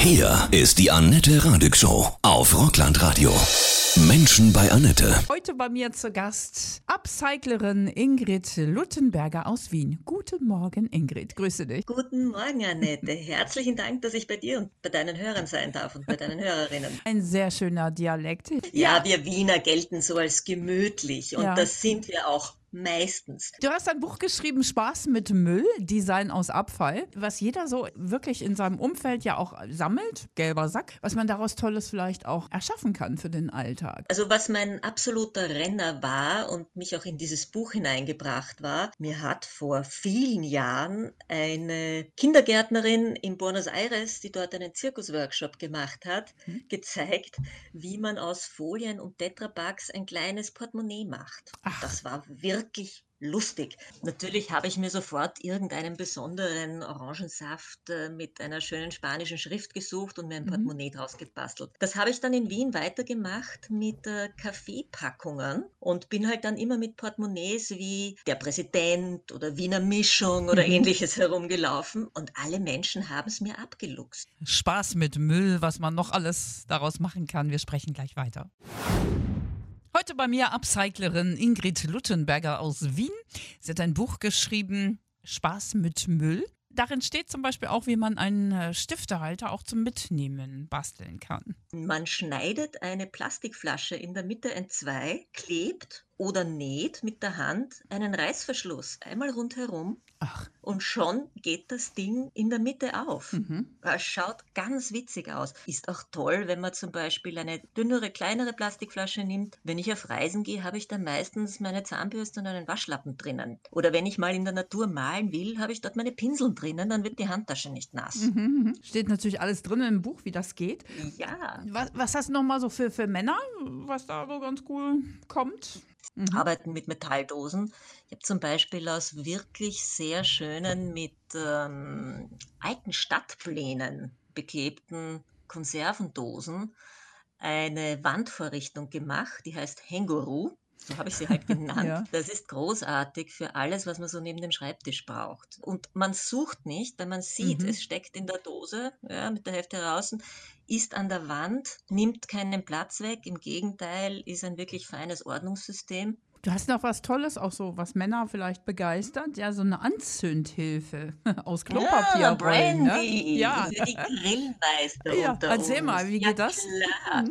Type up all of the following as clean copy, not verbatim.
Hier ist die Annette Radig Show auf Rockland Radio. Menschen bei Annette. Heute bei mir zu Gast Upcyclerin Ingrid Luttenberger aus Wien. Guten Morgen, Ingrid. Grüße dich. Guten Morgen, Annette. Herzlichen Dank, dass ich bei dir und bei deinen Hörern sein darf und bei deinen Hörerinnen. Ein sehr schöner Dialekt. Ja, wir Wiener gelten so als gemütlich und Ja. das sind wir auch meistens. Du hast ein Buch geschrieben, Spaß mit Müll, Design aus Abfall, was jeder so wirklich in seinem Umfeld ja auch sammelt, gelber Sack, was man daraus Tolles vielleicht auch erschaffen kann für den Alltag. Also was mein absoluter Renner war und mich auch in dieses Buch hineingebracht war, mir hat vor vielen Jahren eine Kindergärtnerin in Buenos Aires, die dort einen Zirkusworkshop gemacht hat, gezeigt, wie man aus Folien und Tetrapacks ein kleines Portemonnaie macht. Ach. Das war wirklich lustig. Natürlich habe ich mir sofort irgendeinen besonderen Orangensaft mit einer schönen spanischen Schrift gesucht und mir ein Portemonnaie draus gebastelt. Das habe ich dann in Wien weitergemacht mit Kaffeepackungen und bin halt dann immer mit Portemonnaies wie der Präsident oder Wiener Mischung oder ähnliches herumgelaufen und alle Menschen haben es mir abgeluchst. Spaß mit Müll, was man noch alles daraus machen kann. Wir sprechen gleich weiter. Heute bei mir Upcyclerin Ingrid Luttenberger aus Wien. Sie hat ein Buch geschrieben, Spaß mit Müll. Darin steht zum Beispiel auch, wie man einen Stiftehalter auch zum Mitnehmen basteln kann. Man schneidet eine Plastikflasche in der Mitte entzwei, klebt oder näht mit der Hand einen Reißverschluss einmal rundherum. Ach. Und schon geht das Ding in der Mitte auf. Es schaut ganz witzig aus. Ist auch toll, wenn man zum Beispiel eine dünnere, kleinere Plastikflasche nimmt. Wenn ich auf Reisen gehe, habe ich dann meistens meine Zahnbürste und einen Waschlappen drinnen. Oder wenn ich mal in der Natur malen will, habe ich dort meine Pinsel drinnen, dann wird die Handtasche nicht nass. Steht natürlich alles drin im Buch, wie das geht. Ja, Was hast du nochmal so für Männer, was da so ganz cool kommt? arbeiten mit Metallddosen. Ich habe zum Beispiel aus wirklich sehr schönen, mit alten Stadtplänen beklebten Konservendosen eine Wandvorrichtung gemacht, die heißt Hänguru. So habe ich sie halt genannt. Ja. Das ist großartig für alles, was man so neben dem Schreibtisch braucht. Und man sucht nicht, wenn man sieht, es steckt in der Dose, ja, mit der Hälfte heraus, ist an der Wand, nimmt keinen Platz weg. Im Gegenteil, ist ein wirklich feines Ordnungssystem. Du hast noch was Tolles, auch so, was Männer vielleicht begeistert. Ja, so eine Anzündhilfe aus Klopapierrollen. Brandy, Ne? Ja. für die Grillmeister Ja, unter erzähl uns. mal, wie Ja, geht das? klar.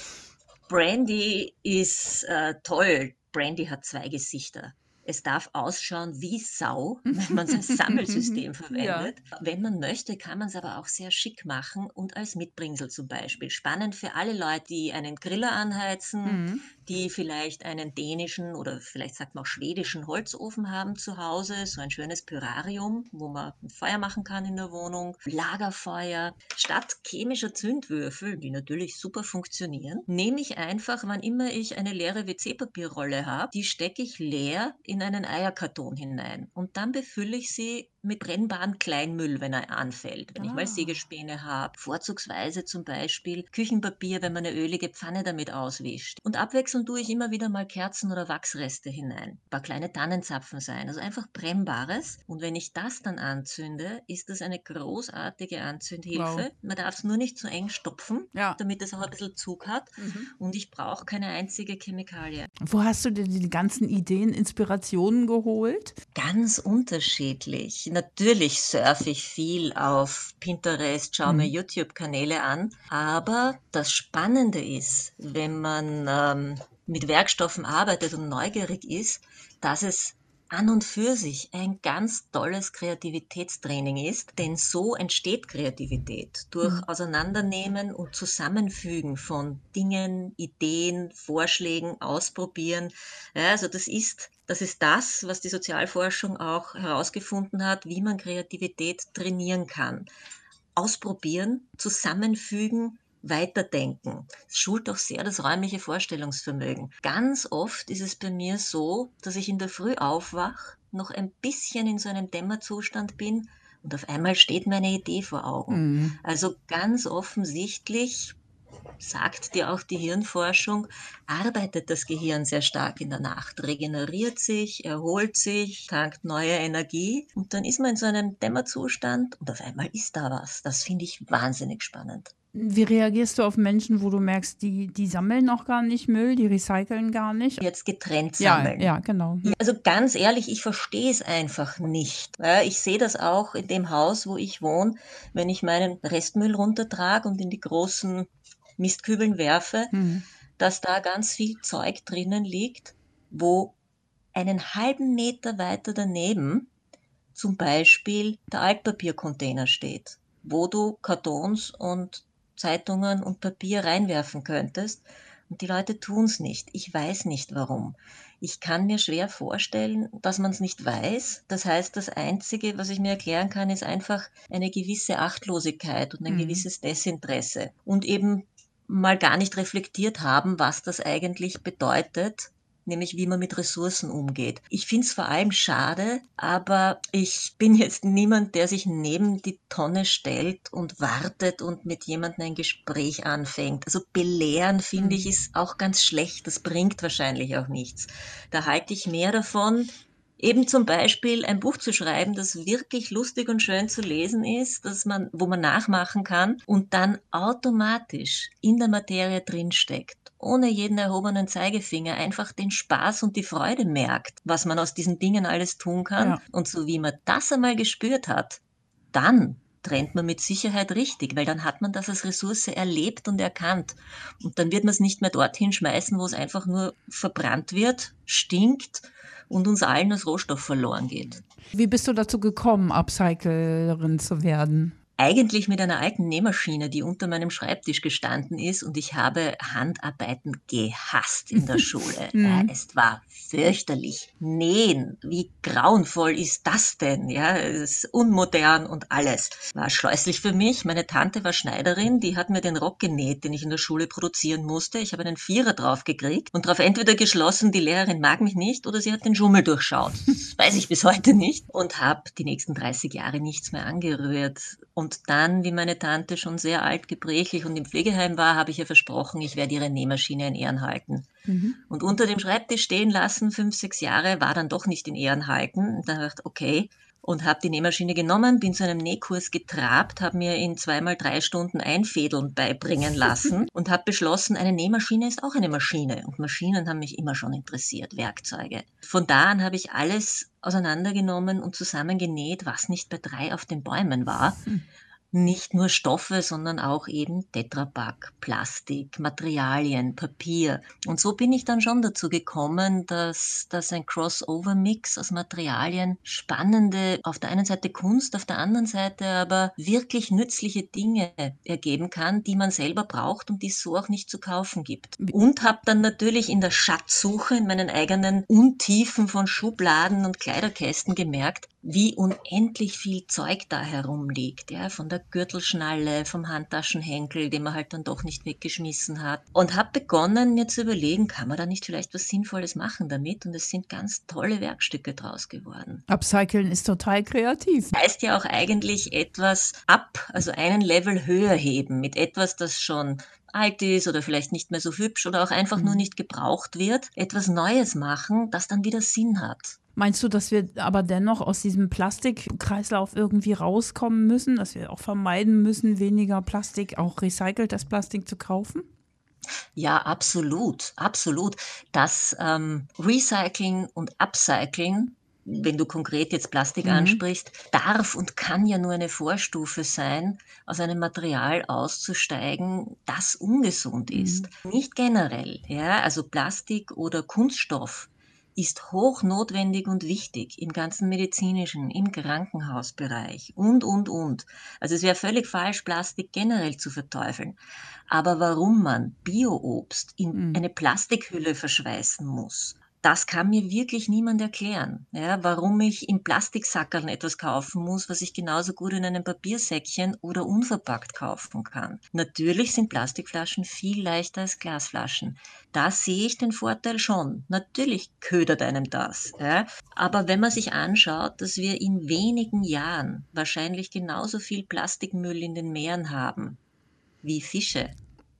Brandy ist toll. Brandy hat 2 Gesichter. Es darf ausschauen wie Sau, wenn man es als Sammelsystem verwendet. Wenn man möchte, kann man es aber auch sehr schick machen und als Mitbringsel zum Beispiel. Spannend für alle Leute, die einen Griller anheizen, die vielleicht einen dänischen oder vielleicht sagt man auch schwedischen Holzofen haben zu Hause, so ein schönes Pyrarium, wo man ein Feuer machen kann in der Wohnung, Lagerfeuer. Statt chemischer Zündwürfel, die natürlich super funktionieren, nehme ich einfach, wann immer ich eine leere WC-Papierrolle habe, die stecke ich leer in einen Eierkarton hinein und dann befülle ich sie mit brennbarem Kleinmüll, wenn er anfällt. Wenn ich mal Sägespäne habe, vorzugsweise zum Beispiel Küchenpapier, wenn man eine ölige Pfanne damit auswischt. Und abwechselnd tue ich immer wieder mal Kerzen oder Wachsreste hinein. Ein paar kleine Tannenzapfen sein, also einfach Brennbares. Und wenn ich das dann anzünde, ist das eine großartige Anzündhilfe. Wow. Man darf es nur nicht zu eng stopfen, Ja. damit es auch ein bisschen Zug hat. Und ich brauche keine einzige Chemikalie. Wo hast du dir die ganzen Ideen, Inspirationen geholt? Ganz unterschiedlich. Natürlich surfe ich viel auf Pinterest, schaue mir YouTube-Kanäle an. Aber das Spannende ist, wenn man mit Werkstoffen arbeitet und neugierig ist, dass es an und für sich ein ganz tolles Kreativitätstraining ist, denn so entsteht Kreativität durch Auseinandernehmen und Zusammenfügen von Dingen, Ideen, Vorschlägen, Ausprobieren. Ja, also das ist das, was die Sozialforschung auch herausgefunden hat, wie man Kreativität trainieren kann. Ausprobieren, zusammenfügen, weiterdenken. Es schult auch sehr das räumliche Vorstellungsvermögen. Ganz oft ist es bei mir so, dass ich in der Früh aufwache, noch ein bisschen in so einem Dämmerzustand bin und auf einmal steht mir eine Idee vor Augen. Also ganz offensichtlich sagt dir auch die Hirnforschung, arbeitet das Gehirn sehr stark in der Nacht, regeneriert sich, erholt sich, tankt neue Energie und dann ist man in so einem Dämmerzustand und auf einmal ist da was. Das finde ich wahnsinnig spannend. Wie reagierst du auf Menschen, wo du merkst, die sammeln auch gar nicht Müll, die recyceln gar nicht? Jetzt getrennt Ja, sammeln. ja, genau. Also ganz ehrlich, ich verstehe es einfach nicht. Ja, ich sehe das auch in dem Haus, wo ich wohne, wenn ich meinen Restmüll runtertrage und in die großen Mistkübeln werfe, dass da ganz viel Zeug drinnen liegt, wo einen halben Meter weiter daneben zum Beispiel der Altpapiercontainer steht, wo du Kartons und Zeitungen und Papier reinwerfen könntest. Und die Leute tun es nicht. Ich weiß nicht warum. Ich kann mir schwer vorstellen, dass man es nicht weiß. Das heißt, das Einzige, was ich mir erklären kann, ist einfach eine gewisse Achtlosigkeit und ein gewisses Desinteresse. Und eben mal gar nicht reflektiert haben, was das eigentlich bedeutet, nämlich wie man mit Ressourcen umgeht. Ich finde es vor allem schade, aber ich bin jetzt niemand, der sich neben die Tonne stellt und wartet und mit jemandem ein Gespräch anfängt. Also belehren, finde ich, ist auch ganz schlecht. Das bringt wahrscheinlich auch nichts. Da halte ich mehr davon, eben zum Beispiel ein Buch zu schreiben, das wirklich lustig und schön zu lesen ist, wo man nachmachen kann und dann automatisch in der Materie drinsteckt, ohne jeden erhobenen Zeigefinger, einfach den Spaß und die Freude merkt, was man aus diesen Dingen alles tun kann. Ja. Und so wie man das einmal gespürt hat, dann trennt man mit Sicherheit richtig, weil dann hat man das als Ressource erlebt und erkannt. Und dann wird man es nicht mehr dorthin schmeißen, wo es einfach nur verbrannt wird, stinkt und uns allen als Rohstoff verloren geht. Wie bist du dazu gekommen, Upcyclerin zu werden? Eigentlich mit einer alten Nähmaschine, die unter meinem Schreibtisch gestanden ist, und ich habe Handarbeiten gehasst in der Schule. Ja, es war fürchterlich. Nähen, wie grauenvoll ist das denn? Ja, es ist unmodern und alles. War scheußlich für mich. Meine Tante war Schneiderin, die hat mir den Rock genäht, den ich in der Schule produzieren musste. Ich habe einen Vierer drauf gekriegt und darauf entweder geschlossen, die Lehrerin mag mich nicht, oder sie hat den Schummel durchschaut. Das weiß ich bis heute nicht und habe die nächsten 30 Jahre nichts mehr angerührt. Und dann, wie meine Tante schon sehr alt, gebrechlich und im Pflegeheim war, habe ich ihr versprochen, ich werde ihre Nähmaschine in Ehren halten. Und unter dem Schreibtisch stehen lassen, 5, 6 Jahre, war dann doch nicht in Ehren halten. Und dann habe ich gedacht, okay, und habe die Nähmaschine genommen, bin zu einem Nähkurs getrabt, habe mir in 2x3 Stunden Einfädeln beibringen lassen und habe beschlossen, eine Nähmaschine ist auch eine Maschine. Und Maschinen haben mich immer schon interessiert, Werkzeuge. Von da an habe ich alles auseinandergenommen und zusammengenäht, was nicht bei 3 auf den Bäumen war. Nicht nur Stoffe, sondern auch eben Tetrapack, Plastik, Materialien, Papier. Und so bin ich dann schon dazu gekommen, dass ein Crossover-Mix aus Materialien spannende, auf der einen Seite Kunst, auf der anderen Seite aber wirklich nützliche Dinge ergeben kann, die man selber braucht und die es so auch nicht zu kaufen gibt. Und habe dann natürlich in der Schatzsuche in meinen eigenen Untiefen von Schubladen und Kleiderkästen gemerkt, wie unendlich viel Zeug da herumliegt, ja, von der Gürtelschnalle, vom Handtaschenhenkel, den man halt dann doch nicht weggeschmissen hat. Und habe begonnen, mir zu überlegen, kann man da nicht vielleicht was Sinnvolles machen damit? Und es sind ganz tolle Werkstücke draus geworden. Upcyclen ist total kreativ. Heißt ja auch eigentlich etwas also einen Level höher heben mit etwas, das schon alt ist oder vielleicht nicht mehr so hübsch oder auch einfach nur nicht gebraucht wird, etwas Neues machen, das dann wieder Sinn hat. Meinst du, dass wir aber dennoch aus diesem Plastikkreislauf irgendwie rauskommen müssen, dass wir auch vermeiden müssen, weniger Plastik, auch recyceltes Plastik zu kaufen? Ja, absolut, absolut. Das Recycling und Upcycling, wenn du konkret jetzt Plastik ansprichst, darf und kann ja nur eine Vorstufe sein, aus einem Material auszusteigen, das ungesund ist. Nicht generell, ja, also Plastik oder Kunststoff ist hochnotwendig und wichtig im ganzen medizinischen, im Krankenhausbereich und. Also es wäre völlig falsch, Plastik generell zu verteufeln. Aber warum man Bio-Obst in eine Plastikhülle verschweißen muss, das kann mir wirklich niemand erklären. Ja, warum ich im Plastiksackerl etwas kaufen muss, was ich genauso gut in einem Papiersäckchen oder unverpackt kaufen kann. Natürlich sind Plastikflaschen viel leichter als Glasflaschen. Da sehe ich den Vorteil schon. Natürlich ködert einem das. Ja. Aber wenn man sich anschaut, dass wir in wenigen Jahren wahrscheinlich genauso viel Plastikmüll in den Meeren haben wie Fische,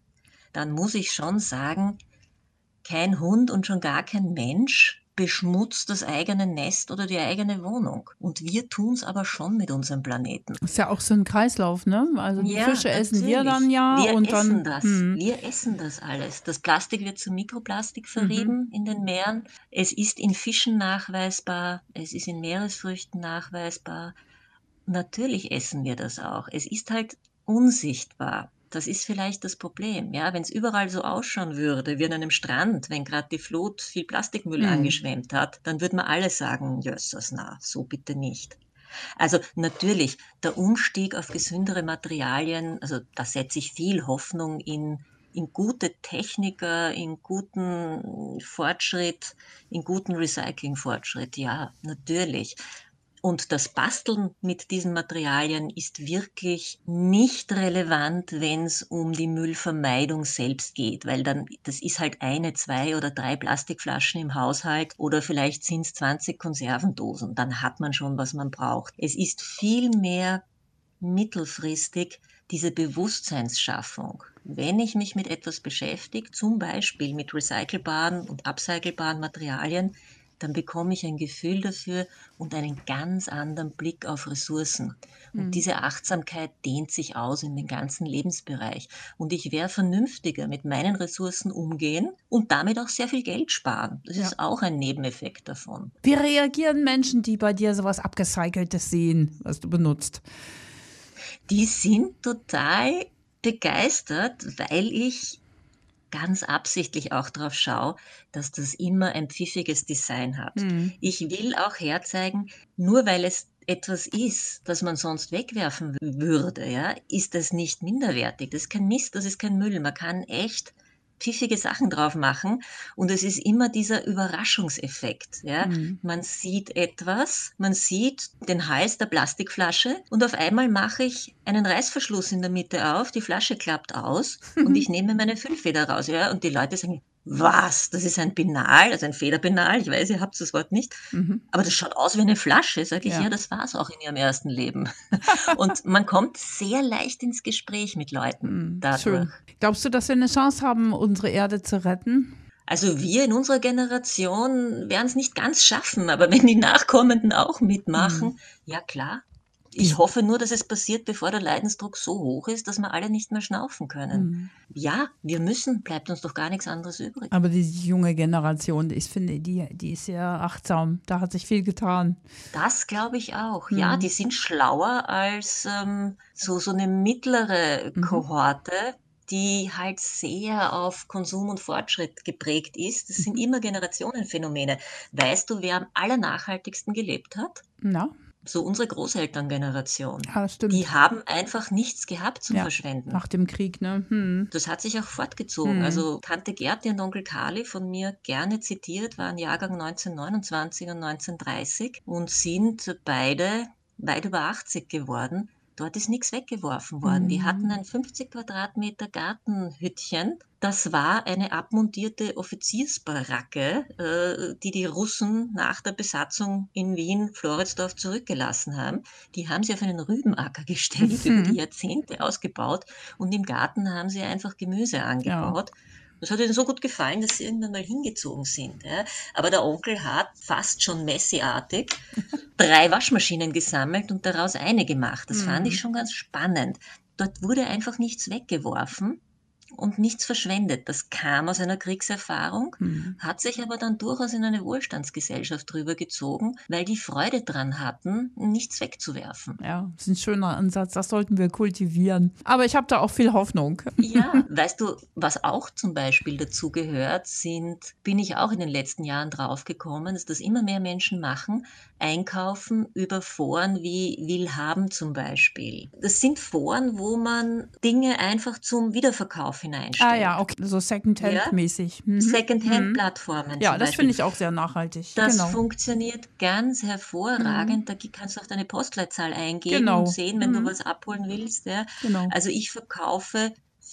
dann muss ich schon sagen, kein Hund und schon gar kein Mensch beschmutzt das eigene Nest oder die eigene Wohnung. Und wir tun es aber schon mit unserem Planeten. Ist ja auch so ein Kreislauf, ne? Also die Ja, Fische essen wir natürlich. dann ja Wir und essen dann, das. Wir essen das alles. Das Plastik wird zu Mikroplastik verrieben in den Meeren. Es ist in Fischen nachweisbar. Es ist in Meeresfrüchten nachweisbar. Natürlich essen wir das auch. Es ist halt unsichtbar. Das ist vielleicht das Problem. Ja, wenn es überall so ausschauen würde, wie an einem Strand, wenn gerade die Flut viel Plastikmüll angeschwemmt hat, dann würde man alle sagen, jössers, na, so bitte nicht. Also natürlich, der Umstieg auf gesündere Materialien, also da setze ich viel Hoffnung in gute Techniker, in guten Fortschritt, in guten Recyclingfortschritt. Ja, natürlich. Und das Basteln mit diesen Materialien ist wirklich nicht relevant, wenn es um die Müllvermeidung selbst geht, weil dann, das ist halt 1, 2 oder 3 Plastikflaschen im Haushalt oder vielleicht sind es 20 Konservendosen. Dann hat man schon, was man braucht. Es ist viel mehr mittelfristig diese Bewusstseinsschaffung. Wenn ich mich mit etwas beschäftige, zum Beispiel mit recycelbaren und upcycelbaren Materialien, dann bekomme ich ein Gefühl dafür und einen ganz anderen Blick auf Ressourcen. Und diese Achtsamkeit dehnt sich aus in den ganzen Lebensbereich. Und ich werde vernünftiger mit meinen Ressourcen umgehen und damit auch sehr viel Geld sparen. Das ist auch ein Nebeneffekt davon. Wie reagieren Menschen, die bei dir sowas Abgecyceltes sehen, was du benutzt? Die sind total begeistert, weil ich ganz absichtlich auch darauf schaue, dass das immer ein pfiffiges Design hat. Ich will auch herzeigen, nur weil es etwas ist, das man sonst wegwerfen würde, ja, ist das nicht minderwertig. Das ist kein Mist, das ist kein Müll. Man kann echt pfiffige Sachen drauf machen und es ist immer dieser Überraschungseffekt. Ja. Man sieht etwas, man sieht den Hals der Plastikflasche und auf einmal mache ich einen Reißverschluss in der Mitte auf, die Flasche klappt aus und ich nehme meine Füllfeder raus. Ja, und die Leute sagen, was, das ist ein Binal, also ein Federbinal, ich weiß, ihr habt das Wort nicht, aber das schaut aus wie eine Flasche. Sage ich, ja, das war es auch in ihrem ersten Leben. Und man kommt sehr leicht ins Gespräch mit Leuten dadurch. Schön. Glaubst du, dass wir eine Chance haben, unsere Erde zu retten? Also wir in unserer Generation werden es nicht ganz schaffen, aber wenn die Nachkommenden auch mitmachen, ja klar. Ich hoffe nur, dass es passiert, bevor der Leidensdruck so hoch ist, dass wir alle nicht mehr schnaufen können. Ja, wir müssen, bleibt uns doch gar nichts anderes übrig. Aber diese junge Generation, ich finde, die ist sehr achtsam. Da hat sich viel getan. Das glaube ich auch. Ja, die sind schlauer als so eine mittlere Kohorte, die halt sehr auf Konsum und Fortschritt geprägt ist. Das sind immer Generationenphänomene. Weißt du, wer am allernachhaltigsten gelebt hat? Na? So unsere Großelterngeneration. Ja, stimmt. Die haben einfach nichts gehabt zum Verschwenden. Nach dem Krieg, ne? Das hat sich auch fortgezogen. Also Tante Gerti und Onkel Karli, von mir gerne zitiert, waren Jahrgang 1929 und 1930 und sind beide weit über 80 geworden. Dort ist nichts weggeworfen worden. Die hatten ein 50 Quadratmeter Gartenhüttchen. Das war eine abmontierte Offiziersbaracke, die Russen nach der Besatzung in Wien, Floridsdorf zurückgelassen haben. Die haben sie auf einen Rübenacker gestellt, über die Jahrzehnte ausgebaut und im Garten haben sie einfach Gemüse angebaut. Das hat ihnen so gut gefallen, dass sie irgendwann mal hingezogen sind. Ja. Aber der Onkel hat fast schon Messi-artig 3 Waschmaschinen gesammelt und daraus eine gemacht. Das fand ich schon ganz spannend. Dort wurde einfach nichts weggeworfen und nichts verschwendet. Das kam aus einer Kriegserfahrung, hat sich aber dann durchaus in eine Wohlstandsgesellschaft rübergezogen, weil die Freude dran hatten, nichts wegzuwerfen. Ja, das ist ein schöner Ansatz. Das sollten wir kultivieren. Aber ich habe da auch viel Hoffnung. Ja, weißt du, was auch zum Beispiel dazu gehört, bin ich auch in den letzten Jahren draufgekommen, dass das immer mehr Menschen machen, einkaufen über Foren wie Willhaben zum Beispiel. Das sind Foren, wo man Dinge einfach zum Wiederverkauf hineinstellt. Ah ja, okay, so Secondhand-mäßig. Secondhand-Plattformen Ja, zum das Beispiel. finde ich auch sehr nachhaltig. Das Genau. funktioniert ganz hervorragend. Da kannst du auch deine Postleitzahl eingeben Genau. und sehen, wenn du was abholen willst. Ja. Genau. Also ich verkaufe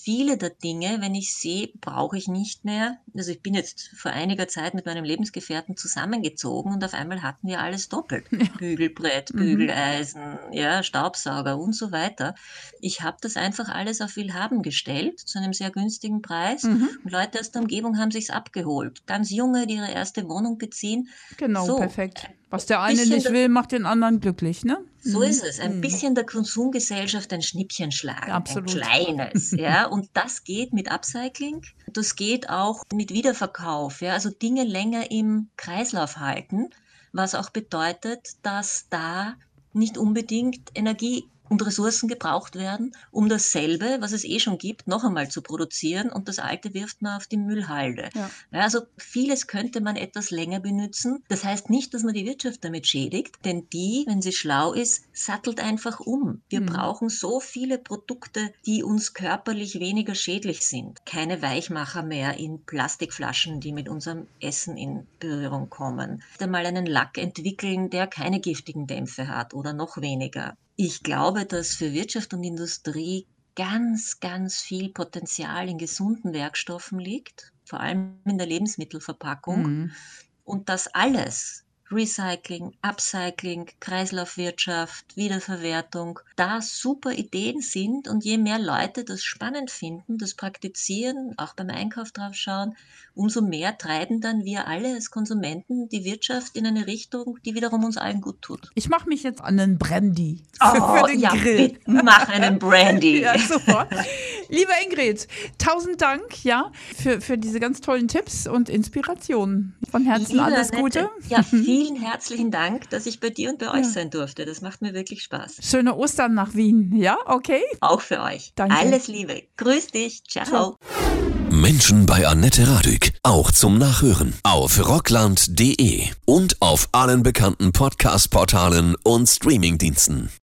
viele der Dinge, wenn ich sehe, brauche ich nicht mehr. Also ich bin jetzt vor einiger Zeit mit meinem Lebensgefährten zusammengezogen und auf einmal hatten wir alles doppelt. Ja. Bügelbrett, Bügeleisen, ja, Staubsauger und so weiter. Ich habe das einfach alles auf Willhaben gestellt, zu einem sehr günstigen Preis. Und Leute aus der Umgebung haben sich's abgeholt. Ganz Junge, die ihre erste Wohnung beziehen. Genau, so, perfekt. Was der eine nicht will, macht den anderen glücklich, ne? So ist es. Ein bisschen der Konsumgesellschaft ein Schnippchen schlagen. Absolut. Ein kleines. Ja? Und das geht mit Upcycling. Das geht auch mit Wiederverkauf. Ja? Also Dinge länger im Kreislauf halten, was auch bedeutet, dass da nicht unbedingt Energie und Ressourcen gebraucht werden, um dasselbe, was es schon gibt, noch einmal zu produzieren, und das Alte wirft man auf die Müllhalde. Ja. Ja, also vieles könnte man etwas länger benutzen. Das heißt nicht, dass man die Wirtschaft damit schädigt, denn die, wenn sie schlau ist, sattelt einfach um. Wir brauchen so viele Produkte, die uns körperlich weniger schädlich sind. Keine Weichmacher mehr in Plastikflaschen, die mit unserem Essen in Berührung kommen. Einmal einen Lack entwickeln, der keine giftigen Dämpfe hat oder noch weniger. Ich glaube, dass für Wirtschaft und Industrie ganz, ganz viel Potenzial in gesunden Werkstoffen liegt, vor allem in der Lebensmittelverpackung. Und dass alles, Recycling, Upcycling, Kreislaufwirtschaft, Wiederverwertung, da super Ideen sind, und je mehr Leute das spannend finden, das praktizieren, auch beim Einkauf drauf schauen, umso mehr treiben dann wir alle als Konsumenten die Wirtschaft in eine Richtung, die wiederum uns allen gut tut. Ich mache mich jetzt an einen Brandy für den Grill. Bitte, mach einen Brandy. Ja, super. Liebe Ingrid, 1000 Dank, ja, für diese ganz tollen Tipps und Inspirationen. Von Herzen alles Gute. Ja, vielen herzlichen Dank, dass ich bei dir und bei euch sein durfte. Das macht mir wirklich Spaß. Schöne Ostern nach Wien, ja, okay? Auch für euch. Danke. Alles Liebe. Grüß dich. Ciao. Menschen bei Annette Radück. Auch zum Nachhören auf rockland.de und auf allen bekannten Podcast-Portalen und Streamingdiensten.